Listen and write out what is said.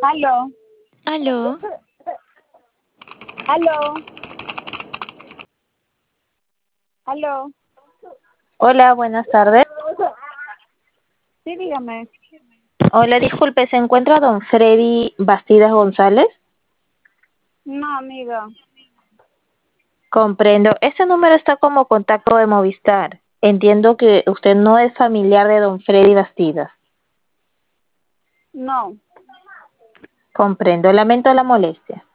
Aló, Aló, aló, aló. Hola, buenas tardes. Sí, dígame. Hola, disculpe, ¿se encuentra don Freddy Bastidas González? No, amiga. Comprendo. Este número está como contacto de Movistar. Entiendo que usted no es familiar de don Freddy Bastidas. No. Comprendo. Lamento la molestia.